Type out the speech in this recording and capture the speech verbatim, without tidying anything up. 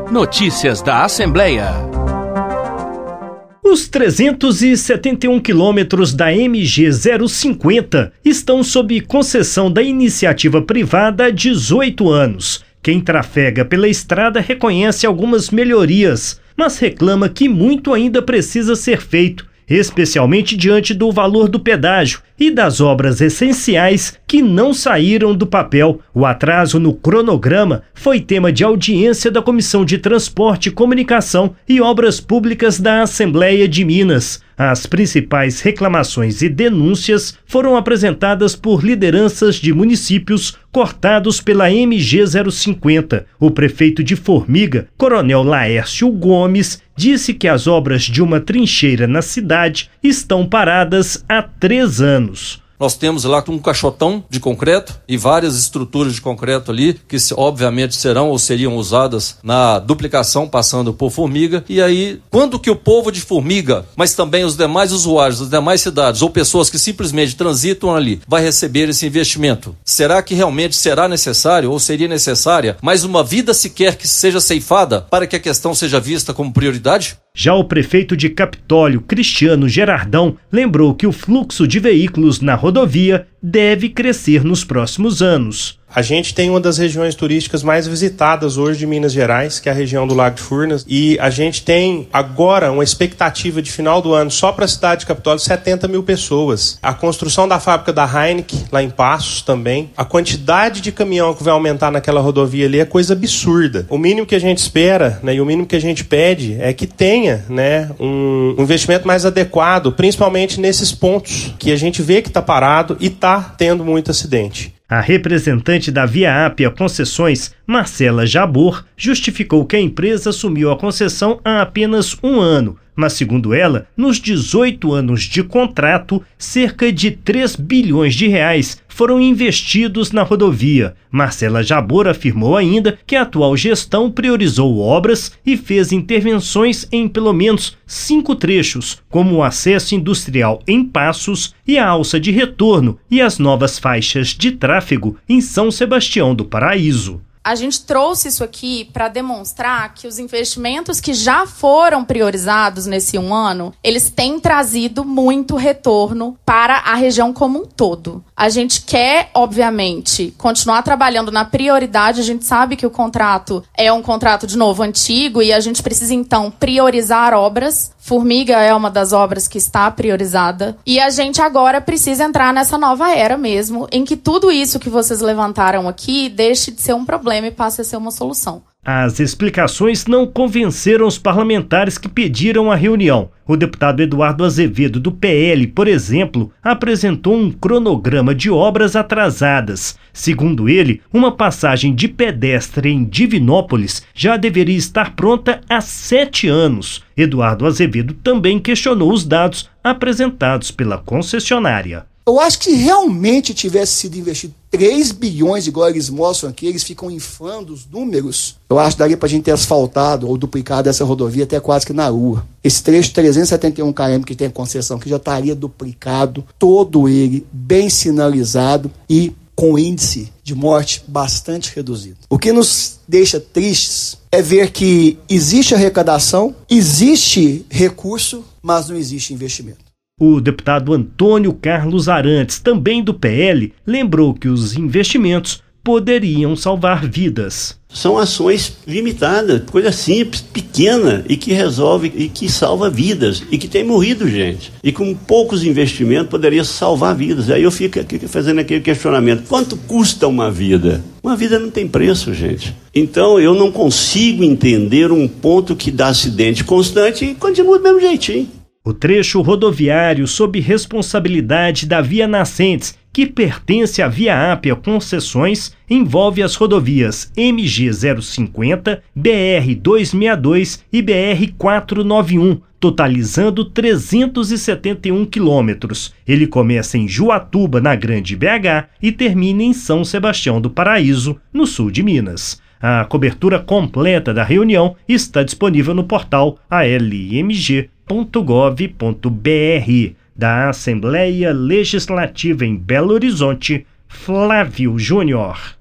Notícias da Assembleia. Os trezentos e setenta e um quilômetros da M G zero cinquenta estão sob concessão da iniciativa privada há dezoito anos. Quem trafega pela estrada reconhece algumas melhorias, mas reclama que muito ainda precisa ser feito, especialmente diante do valor do pedágio e das obras essenciais que não saíram do papel. O atraso no cronograma foi tema de audiência da Comissão de Transporte, Comunicação e Obras Públicas da Assembleia de Minas. As principais reclamações e denúncias foram apresentadas por lideranças de municípios cortados pela M G zero cinquenta. O prefeito de Formiga, Coronel Laércio Gomes, disse que as obras de uma trincheira na cidade estão paradas há três anos. Nós temos lá um caixotão de concreto e várias estruturas de concreto ali, que obviamente serão ou seriam usadas na duplicação passando por Formiga. E aí, quando que o povo de Formiga, mas também os demais usuários das demais cidades ou pessoas que simplesmente transitam ali, vai receber esse investimento? Será que realmente será necessário ou seria necessária mais uma vida sequer que seja ceifada para que a questão seja vista como prioridade? Já o prefeito de Capitólio, Cristiano Gerardão, lembrou que o fluxo de veículos na rodovia deve crescer nos próximos anos. A gente tem uma das regiões turísticas mais visitadas hoje de Minas Gerais, que é a região do Lago de Furnas, e a gente tem agora uma expectativa de final do ano só para a cidade de Capitólio setenta mil pessoas. A construção da fábrica da Heineken, lá em Passos também. A quantidade de caminhão que vai aumentar naquela rodovia ali é coisa absurda. O mínimo que a gente espera, né, e o mínimo que a gente pede é que tenha, né, um investimento mais adequado, principalmente nesses pontos que a gente vê que está parado e está tendo muito acidente. A representante da Via Ápia Concessões, Marcela Jabor, justificou que a empresa assumiu a concessão há apenas um ano, mas, segundo ela, nos dezoito anos de contrato, cerca de três bilhões de reais foram investidos na rodovia. Marcela Jabor afirmou ainda que a atual gestão priorizou obras e fez intervenções em pelo menos cinco trechos, como o acesso industrial em Passos e a alça de retorno e as novas faixas de tráfego em São Sebastião do Paraíso. A gente trouxe isso aqui para demonstrar que os investimentos que já foram priorizados nesse um ano, eles têm trazido muito retorno para a região como um todo. A gente quer, obviamente, continuar trabalhando na prioridade. A gente sabe que o contrato é um contrato, de novo, antigo e a gente precisa, então, priorizar obras. Formiga é uma das obras que está priorizada. E a gente agora precisa entrar nessa nova era mesmo, em que tudo isso que vocês levantaram aqui deixe de ser um problema e passe a ser uma solução. As explicações não convenceram os parlamentares que pediram a reunião. O deputado Eduardo Azevedo, do P L, por exemplo, apresentou um cronograma de obras atrasadas. Segundo ele, uma passagem de pedestre em Divinópolis já deveria estar pronta há sete anos. Eduardo Azevedo também questionou os dados apresentados pela concessionária. Eu acho que realmente tivesse sido investido três bilhões, igual eles mostram aqui, eles ficam inflando os números. Eu acho que daria para a gente ter asfaltado ou duplicado essa rodovia até quase que na rua. Esse trecho trezentos e setenta e um quilômetros que tem concessão, que já estaria duplicado, todo ele bem sinalizado e com índice de morte bastante reduzido. O que nos deixa tristes é ver que existe arrecadação, existe recurso, mas não existe investimento. O deputado Antônio Carlos Arantes, também do P L, lembrou que os investimentos poderiam salvar vidas. São ações limitadas, coisa simples, pequena e que resolve e que salva vidas e que tem morrido gente. E com poucos investimentos poderia salvar vidas. Aí eu fico aqui fazendo aquele questionamento: quanto custa uma vida? Uma vida não tem preço, gente. Então eu não consigo entender um ponto que dá acidente constante e continua do mesmo jeitinho. O trecho rodoviário sob responsabilidade da Via Nascentes, que pertence à Via Ápia Concessões, envolve as rodovias M G zero cinquenta, B R duzentos e sessenta e dois e B R quatrocentos e noventa e um, totalizando trezentos e setenta e um quilômetros. Ele começa em Juatuba, na Grande B H, e termina em São Sebastião do Paraíso, no sul de Minas. A cobertura completa da reunião está disponível no portal a l m g ponto gov ponto b r. Da Assembleia Legislativa em Belo Horizonte, Flávio Júnior.